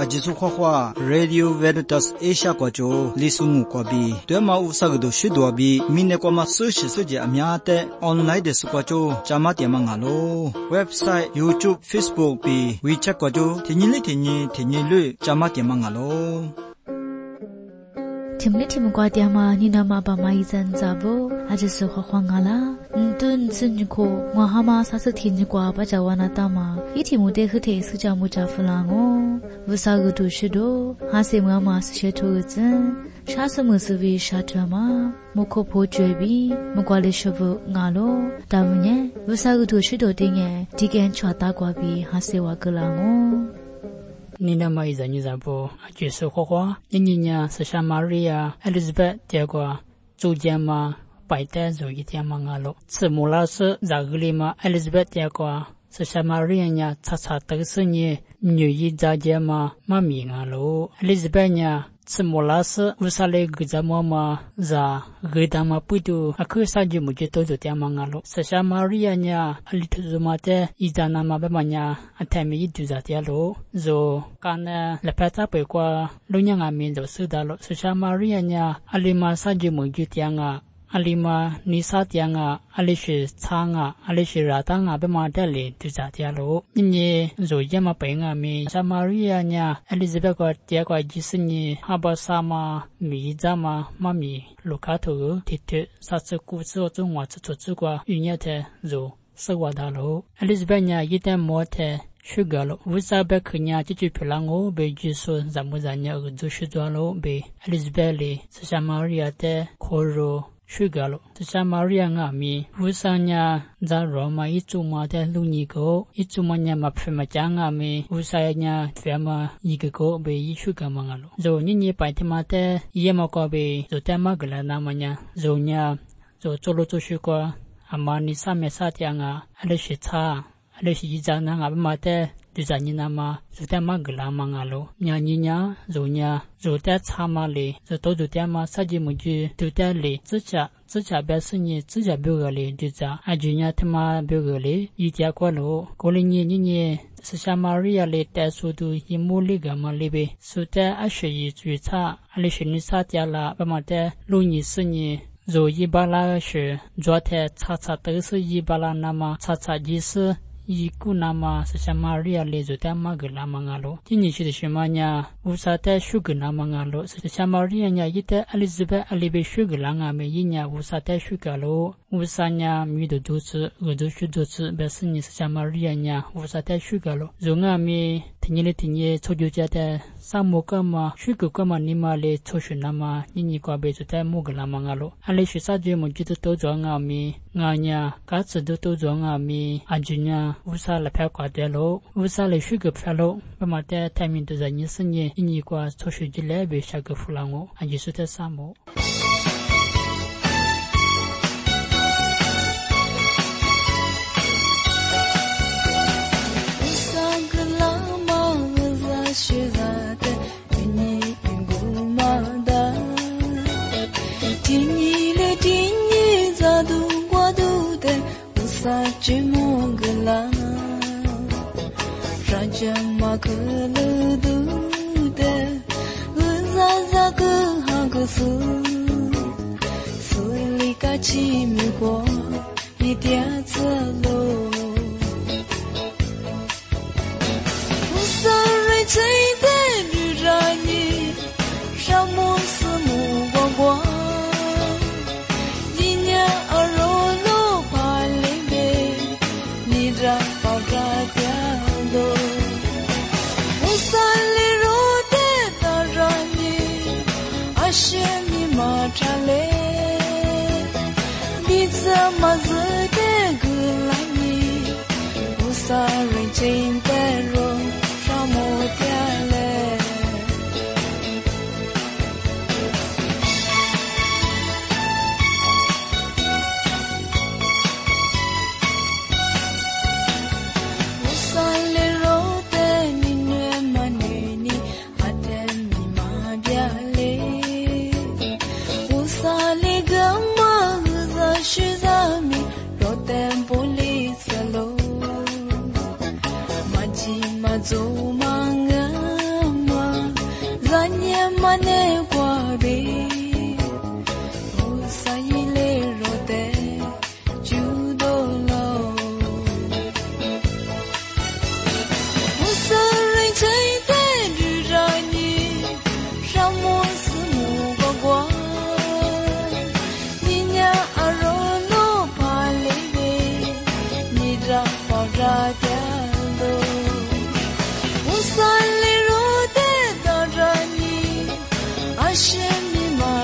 阿吉苏花花 Radio Veritas Asia 国州李苏木国比对马乌萨个都许多比明年国马手机阿苗的 online 的是国州加马点嘛阿罗 website YouTube Facebook 比 WeChat 国州天天率加马点嘛阿罗。 Tim kwa tiama ni nama ba mai zan zabo aje so khwa ngala ntun sin ko ngwa hama sa sa thin kwa ba jawana tama itimu de khte su ja mu ja flango vusa gu du shido ha se mwa ma se to zin sha samu su bi sha drama moko pho jwe bi mkwa le shobu ngalo ta munye vusa gu du shido ting ye digen chwa ta kwa bi ha se wa glango 你那么一阵子不，就是花花，你呢是像玛利亚、Elizabeth 这个主家嘛，白带做一天嘛阿罗，是穆拉斯在这里嘛 ，Elizabeth 这个是像玛利亚呢，查都是呢，女一在家嘛，妈咪阿罗 ，Elizabeth 呢。是穆拉斯乌萨雷格扎妈妈在格达马布杜阿克萨吉木吉多做点嘛阿罗，是像玛利亚呢，阿里图做嘛的，伊在那嘛贝嘛呢，阿泰米伊做在点罗，做干呢，来拍照背过，路人阿面做收到罗，是像玛利亚呢，阿里马萨吉木吉点啊。阿里嘛，尼萨点啊，阿里是仓啊，阿里是热当啊，被嘛带来就咋的咯？你做什么病啊？咪像玛利亚呢，阿里这边个第个就是你哈巴萨嘛，米扎嘛，妈咪卢卡图提提，啥子故事中话做做个语言的做生活的咯？阿里这边呢，一旦没的。许个了，为啥别去年就去浪我被就说咱们人家做许多了被阿里这边哩，是像玛利亚的可肉。许个了，这像玛利亚阿咪，为啥呢？在罗马一做嘛的路尼个，一做嘛呢嘛非嘛讲阿咪，为啥呢？非嘛一个个被一许个嘛了，就你白天嘛的，也嘛个被就在嘛个了那么呢，就呢就做了做许个，阿妈你啥没啥讲啊？阿里是差，阿里是一张那阿嘛的。就在你那嘛，就在嘛个啦嘛阿罗，你就在查嘛嘞，就都就在嘛，啥子么就都在嘞，自家表示你自家表个嘞，就在，阿就伢他妈表个嘞，一家过路，过了你是像玛利亚嘞，带速度一模里个嘛嘞呗，所在阿学一最差，阿里学你啥家啦，把嘛的路你是你。就一巴拉学，昨天查都是一巴拉那么查就是。一股那么是像玛利亚来做点嘛个那么阿罗，今年去的什么呢？乌萨带许个那么阿罗，是像玛利亚呢，一带阿里兹贝阿里贝许个那阿没一年乌萨带许个罗，乌萨呢米的多次，我都许多次，表示你是像玛利亚呢，乌萨带许个罗，容阿没。听你抽就家的沙漠个嘛，许个个嘛你嘛来抽选那么，你个别就在木个那么阿罗，阿里是啥子么就都做阿咪，阿呀，嘎子都做阿咪，阿俊呀，乌萨来拍挂的咯，乌萨来许个拍咯，把嘛的台面都在你身边，你个抽选就来别下个弗朗我，阿就是在沙漠。 学他的云你云古马达，听你咋都过都的，无啥寂寞个啦，让家马可乐都的，无啥个哈个事，所以个起米过一点子路。最的女人你沙漠四目光光一年二肉肉怕里边你这爆炸掉了我三里肉的大人你阿些你马扎嘞你怎么子的个来你我三人真的肉莫掉嘞，我三里肉的你女嘛女你，阿的你嘛掉嘞，我三里个嘛子许咱们肉的不离子喽。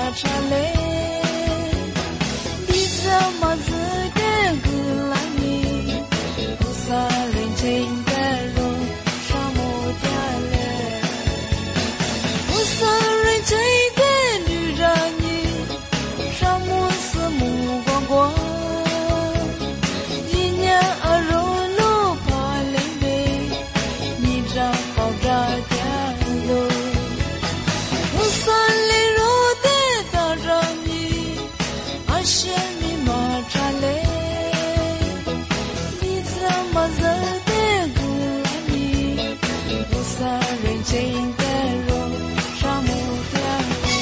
chale Diza mazde gulani Usa renchain dero shamo diale Usa renchain denu rani shamo samu gwangwa Yinya arolo palende Nidra pauda dialo Usale rode tarani Ashemi machale Liza mazade gulani Usare jengero shamudia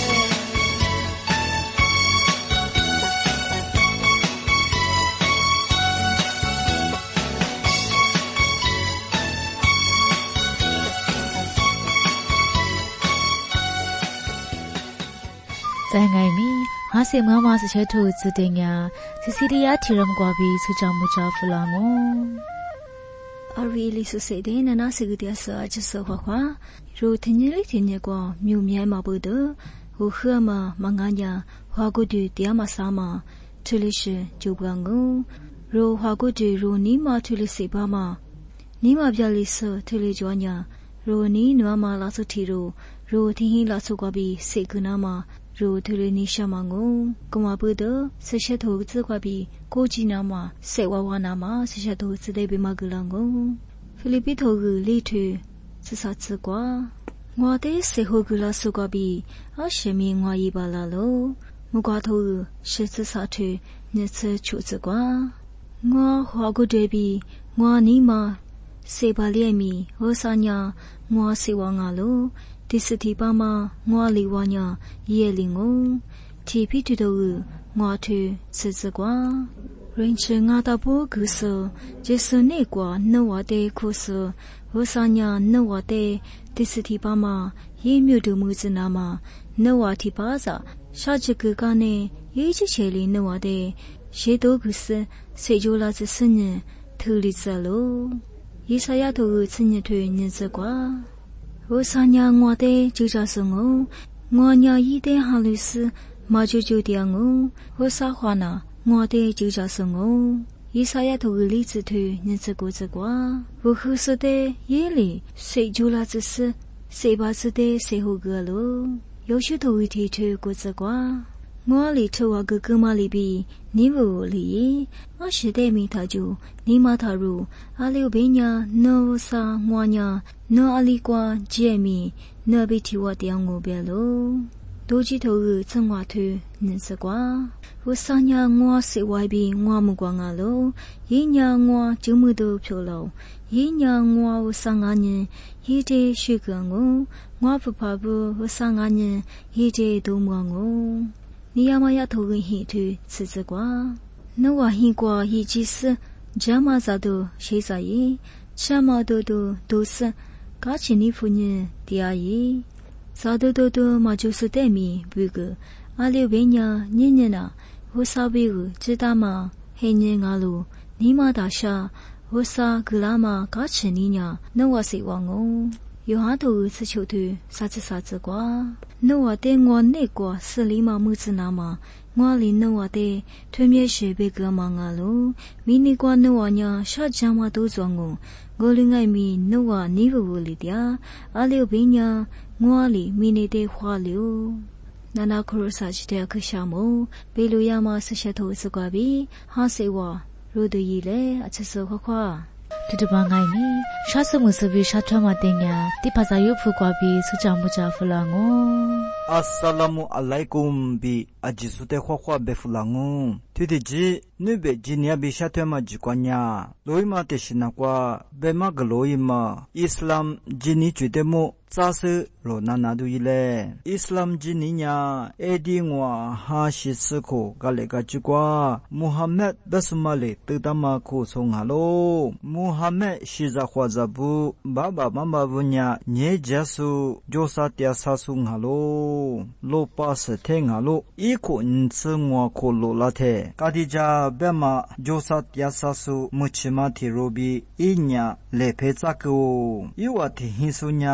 在爱米哈西妈妈是小兔子的呀，是西里亚提人瓜比是丈木家弗朗哦。 阿瑞里苏塞的那是个点色就是花花，如天日里天日过，苗苗嘛不得，我喝嘛嘛俺呀，花果的点嘛啥嘛，这里是就不讲哦，如花果的如你嘛这里谁吧嘛，你嘛比较里色这里做呀，如你那嘛拉出提如，如天黑拉出瓜比谁个那嘛。如特里尼夏马ngô，公阿不得，是些投资瓜比，国际那嘛，谁娃娃那嘛，是些投资的比马格拉ngô，菲律宾投资里头是啥子瓜？我的谁和格拉苏瓜比，阿什么我一把拉喽，木瓜投资是指啥头，你是出资瓜？我花过这比，我尼嘛，谁把脸米，我啥呀？我谁娃阿喽？第四题吧嘛，我里娃呀也领哦。题皮头头我头吃吃瓜，人吃我大不够色，就是那瓜那我的苦涩，我啥呀那我的第四题吧嘛，也没有得么子那嘛，那我题吧子，下这个干呢，也就写里那我的，谁都够是，谁就拉这是呢，头里子喽，一啥丫头吃呢头呢这瓜。我啥呀？我的就叫是我呀一点哈律师，马就点我。我啥话呢？我的就叫是一啥呀？头个例子头，你这个这瓜。我合适的夜里，谁就拉这事，谁把这的谁好个喽？有些头一天头个这瓜。我里头啊个哥妈里比你不里，我是的米他就你妈他如阿里边呀，那啥我呀，那阿里瓜姐米，那被替我点我别喽。多几头个真话头，你是瓜。我啥呀我是外边我没光啊喽，一年我就没得漂喽，一年我上啊年，一直学个我不怕不我上啊年，一直都没我。你要么要投个黑头吃吃瓜，那我黑瓜一几时，这么咋都谁啥耶？这么多都是，搞起你妇女第二耶，啥都嘛就是对面不个，阿六边呀年呐，我啥别个知道吗？黑年阿路，你嘛大厦，我啥个啦嘛搞起你呀，那我谁忘哦？有哈头吃球头，啥子瓜？那我的我那个是里嘛么子那嘛？我里那我的对面是别个忙啊喽，明年过那我呀，啥家嘛都装我另外面那我你不里的，阿六边呀，我里明年的花流。那可啥子的可项目？比如呀嘛是些投资瓜比，哈谁话？如得一嘞，啊这是花。 这就帮爱米，啥时么是比啥他妈的呀？第八十有铺瓜比是丈木家弗朗哦。 Assalamu alaikum bi ajisute khwa be fulangu tudiji nube jinya bi shatema jikwanya loima teshina kwa bema gloima Islam jini chudemo tsase lo nanadu ile Islam jininya edi ngwa ha shitsiko galega jikwa Muhammad basmale tdama ko songalo Muhammad shiza khwazabu baba mama bunya nye jasu josa tia sasu ngalo lo pas tenga lo iko ntsngwa ko lo late kadija bema josa tia sasu muchima ti robi inya le phetsako iwa thi hisunya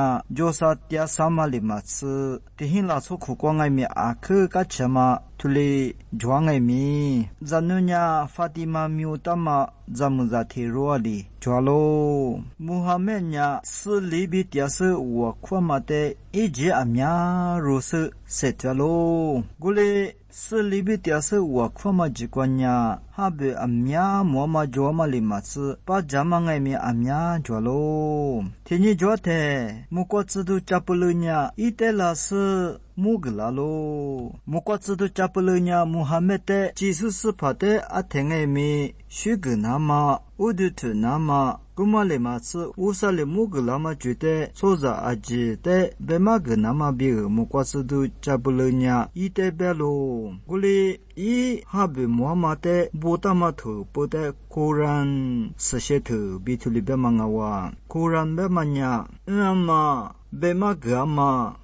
조사 띠아 사말리마츠 디힌라소 쿠광아이미 아크 까차마 툴리 조앙아이미 자누냐 파티마 뮤타마 자무자티 로아리 조알로 무하메냐 슬리비 띠아스 와쿠마테 이제 암야 로스 세트알로 골레 슬리비 띠아스 와쿠마 지관냐 하베 암야 모마 조마리마츠 파자망아이미 암야 조알로 티니 조테 무코츠두 짜플르냐 이텔라스 무글라로 무코츠두 짜플르냐 무하메테 지수스 파테 아탱에미 슈그나마 우드트나마 구말레마스 우살레 무글라마 주테 소자 아지테 베마그나마 비르 무코츠두 짜플르냐 이테벨로 골리 이 하베 무하마테 보타마토 포테 코란 스셰트 비툴리베망아와 코란 베마냐 음마 베마가마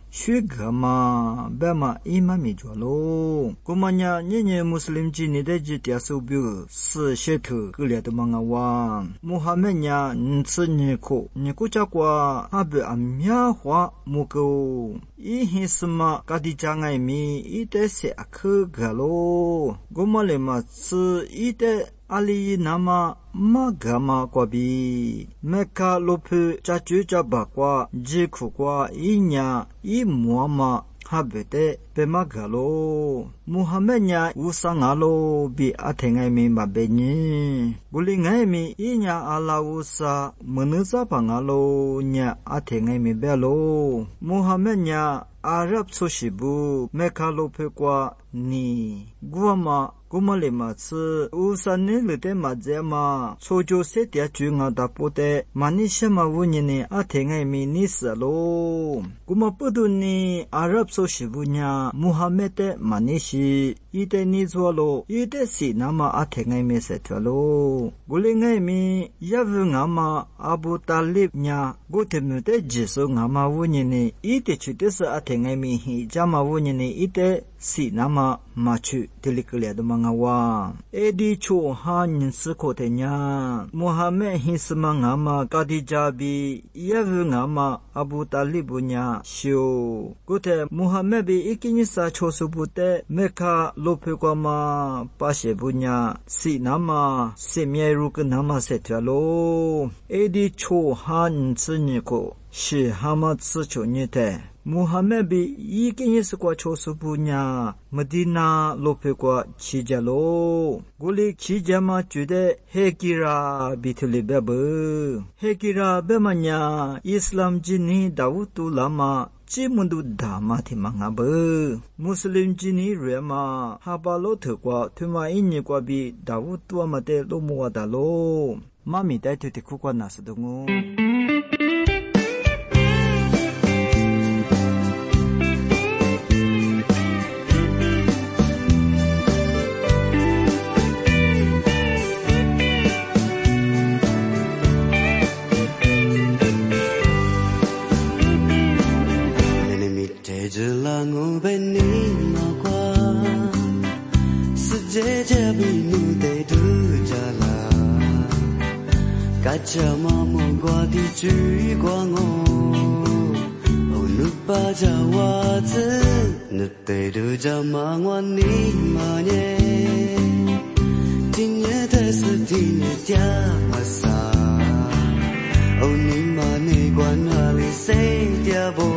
슈가마 베마 이마미 졸로 고마냐 니니 무슬림 지니데지 띠아소뷰 스셰트 끌레드망아와 무하메냐 츠니코 니코자과 하베 암야화 무고 이히스마 가디장아이미 이테세 아크갈로 고말레마츠 이테 Ali nama magama kwabi meka lopu chachuchaba kwa jiku kwa inya imuama habete pemagalo muhamenya usangalo bi athengai mi mabenyi gulingai mi inya ala usa menusa pangalo nya athengai mi belo muhamenya Arab soshibu meka lopu kwa ni guama Kumalema tsu usane lute mazema sojo setia chunga dapote manishama wunyene athengai mi nisalo kumapudu ni Arab soshibunya Muhammad manishi ite nizwalo ite sinama athengai mi setwalo gulingai mi yavu ngama Abu Talib nya gotemute jiso ngama wunyene ite chutesa athengai mi hijama wunyene ite sinama machu tilikleadmangawa edi cho han sikotenya Muhammad hisma ngama kadijabi yavu ngama Abu Talibunya sho gote Muhammad bi ikinisa chosubute meka lopekwama pashebunya sinama semyeru nama setvalo edi cho han tsiniko shi hama tsuchonyete Muhammad bi ikinyis kwa chosubunya Medina lope kwa chijalo guli chijama jude hekira bituli bebe hekira bemanya Islam jini Dawutu lama Chimundu dama timangabe Muslim jini rema habalo thukwa thuma inni kwa bi Dawutu amate lomuwa dalo mami dai tuti kukwa nasudungu Jelangu beni makwa sejeje binu de du jala kacha mamu kwa di chui kwa ngo onu pa jawa zi nu de du jama ngwa ni ma nye tinye de su tinye tia ma sa oni ma ne kwa na li se tia bo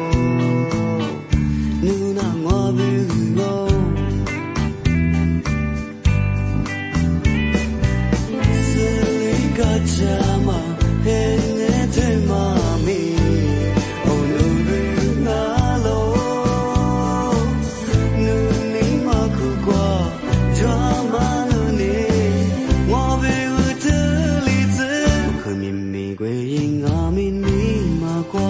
Nuna ngwabugo Silika chama hene te mami Onuru ngalo Nuni makukwa drama nuni Ngwabugo tulitsu Kumimi gwe ingami ni makwa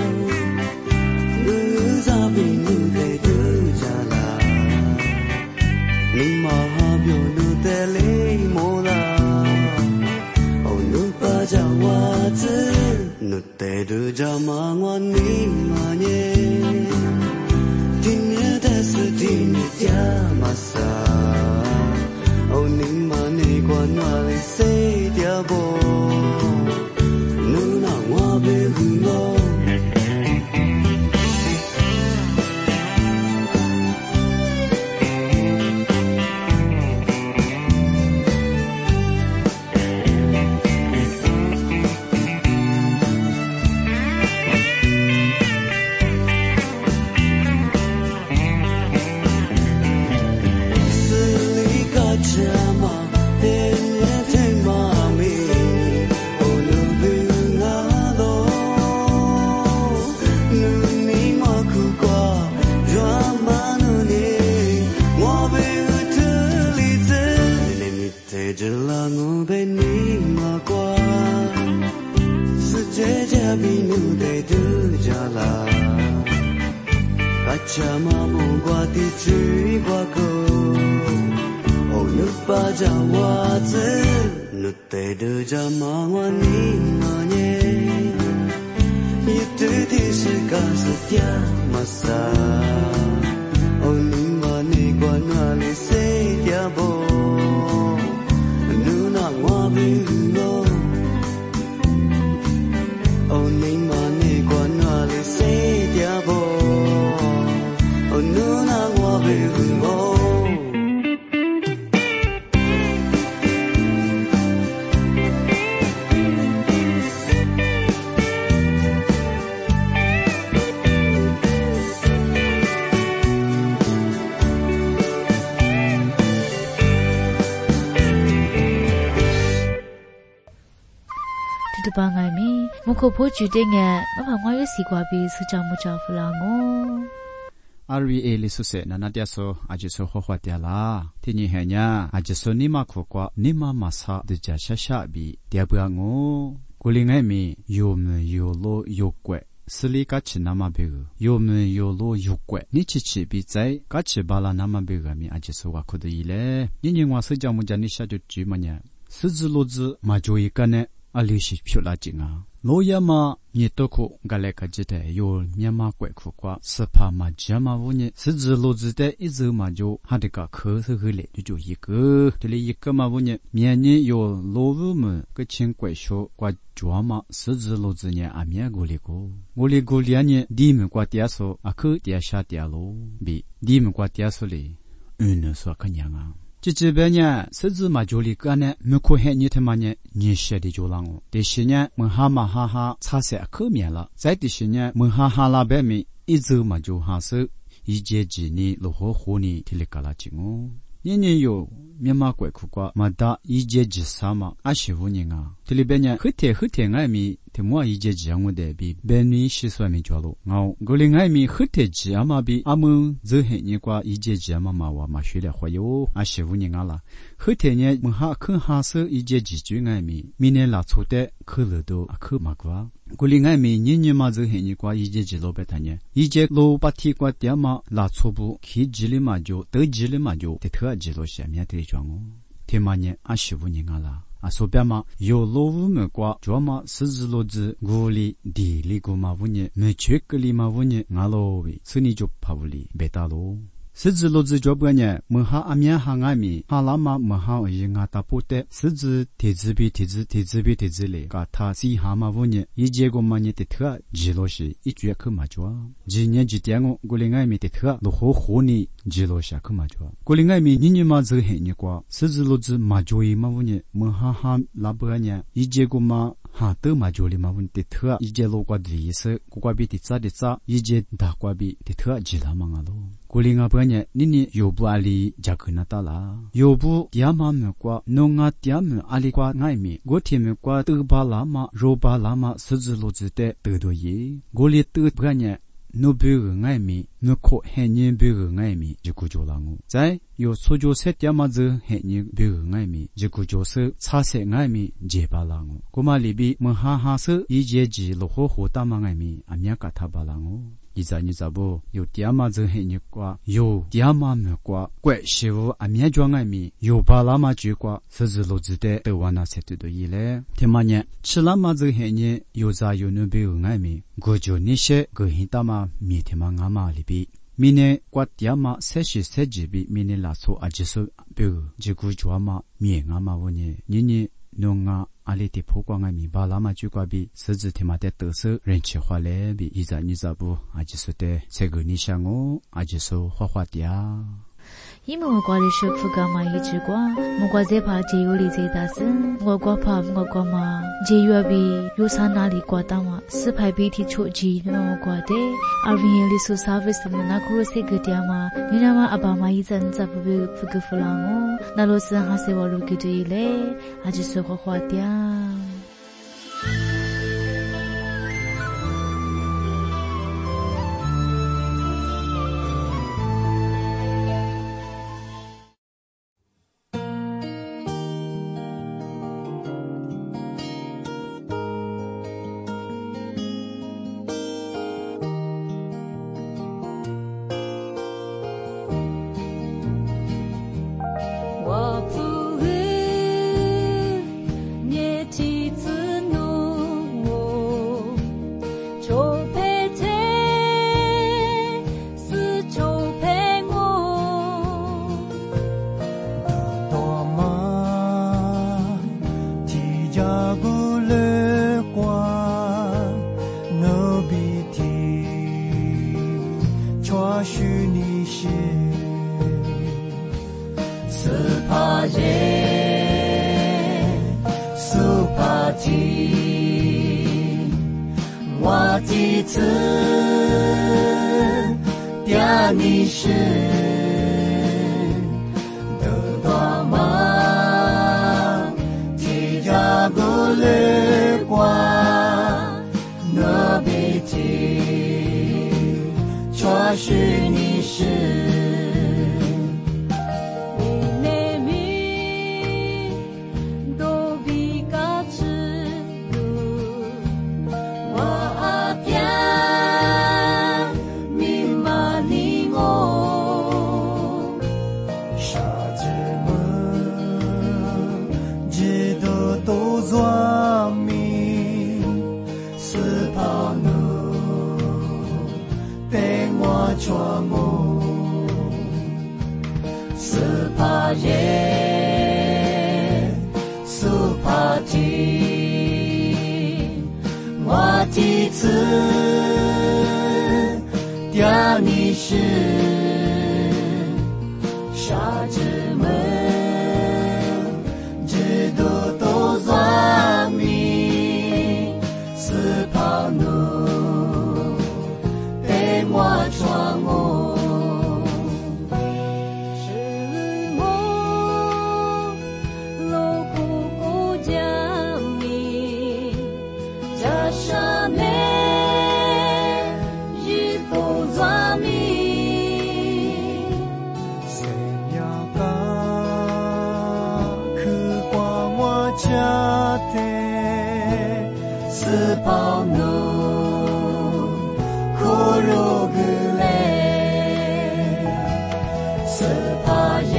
Nutte du jama ngwani manye Tinye desu tinye tia masa Oni mane kwa nali se tia bo Nuna ngwabe hungo 追过过，哦，你把家娃子，你带着家妈妈你嘛耶，一对的是嘎是嗲嘛啥，哦，你嘛你管哪里谁嗲不，你那我不我，哦，你嘛你管哪里谁嗲不。 ba ngai mi moko pho chu de nge ma pha ngwa yo si kwa bi su cha mu cha fu la ngo RVA li su se na na dia so ajiso ho hwa dia la ti ni he nya ajiso ni ma kho kwa ni ma ma sa de ja sha sha bi dia bua ngo ko li ngai mi yo me yo lo yo kwe sli ka chi na ma be yo me yo lo yo kwe ni chi chi bi zai ka chi ba la na ma be ga mi ajiso wa kho de ile ni ni ngwa su ja mu ja ni sha ju ji ma nya su zi lo zi ma jo yi ka ne ali shi phyo la ji nga lo ya ma ni to ko ga le ka ji de yo nya ma kwe khu kwa sa pa ma ja ma wo ni si zi lo zi de i zi ma jo ha de ka khe se ge le ju yi ge de le yi ge ma wo ni mian ni yo lo wu mu ge chen kwe sho kwa jwa ma si zi lo zi ni a mia go le go li ni di me kwa tia so a khu tia sha tia lo bi di me kwa tia so le un so ka nya nga这这边呢，狮子嘛就里个呢，没可黑你他妈呢，你写的就让我。但是呢，门哈嘛哈哈差些可面了，再的是呢，门哈哈那边面一周嘛就哈是一节几年如何活呢？提了个垃圾哦。年年有面嘛怪苦瓜，嘛打一节几啥嘛，25年啊。这里边呢，后天爱米。te mo ije jiango de bi benni shiswa mi jwalo ngao goli ngai mi khute ji ama bi amu ze he ni kwa ije ji ama ma wa ma shule khwayo a shewu ni ngala khute ne mo ha khun ha se ije ji ju ngai mi mine la chote khulu do akhu ma kwa goli ngai mi ni ma ze he ni kwa ije ji lo beta ne ije lo pa thi kwa tia ma la chobu khi ji li ma jo de ji li ma jo te thwa ji lo sha mya te jwango te ma ne a shewu ni ngala asobiama yo lowu me kwa joma sizlozi goli di ligoma wunye me chekli ma wunye ngalowi suni jo pawli betalo sizlozi jobganya mha amya hangami halama mha yinga tapote siz tezile ka ta si hama wunye yijego manye te thwa jiloshi ichye khma jwa jinye jitiango golingai mi te thwa lo ho honi jilosha khma jwa golingai mi ninyima ze he ni kwa sizlozi majoi ma wunye mha ha labanya yijego ma ha te majoli ma wun te thwa ijelo kwa dise kwa bi ti tsa de tsa ije da kwa bi te thwa jila mangalo 고링아 버냐 니니 요부알리 자크나타라 요부 디아마메 과 농아 디아메 알리과 나이미 고티메 과 뜨발라마 로발라마 스즈로즈데 뜨도이 고리 뜨버냐 노베그 나이미 노코 헤니 베그 나이미 지구조랑우 자이 요 소조 세티아마즈 헤니 베그 나이미 지구조스 차세 나이미 제발랑우 고말리비 머하하스 이제지 로호호 따망나이미 아미아카타발랑우 이자니자보 요 디아마즈 헤니과 요 디아마메과 꿰시우 아미아조앙아미 요 발라마 쥐과 스즈로즈데 데와나 세트도 이레 테마냐 칠라마즈 헤니 요자 요누베 응아미 고조니셰 그히타마 미테망아마 리비 미네 꽈디아마 세시 세지비 미네라소 아지소 베 지구조아마 미엥아마오니 니니 농아 알리티 포광아미 발라마 주과비 스즈테마데 뜻스 렌치화레비 이자니자부 아지소데 세그니샹오 아지소 화화디아 이모 과리 슈프가마 이지과 모과제파 제요리 제다스 모과파 모과마 제유아비 요사나리 과다마 스파이비티 초지 모과데 아비엘리소 서비스 나크로세 그디아마 니나마 아바마 이잔자부 푸그플랑오 나로스 하세월로 기도일레 아지소 화화디아 耶苏帕提我的子点你是得到吗提加古勒瓜那比提确实你是耶苏帕提我的子点你是傻子们知道都算命斯帕努被我闯我保奴库鲁格雷斯帕耶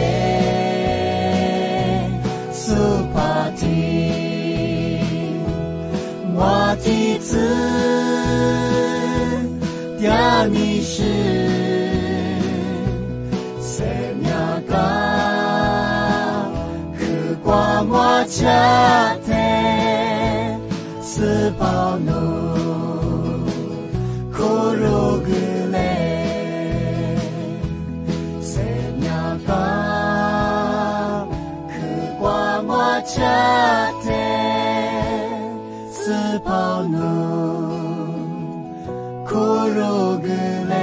苏帕提我的子点你是塞米亚嘎克瓜我家的斯保努库鲁格雷塞米亚嘎克瓜我家的斯保努库鲁格雷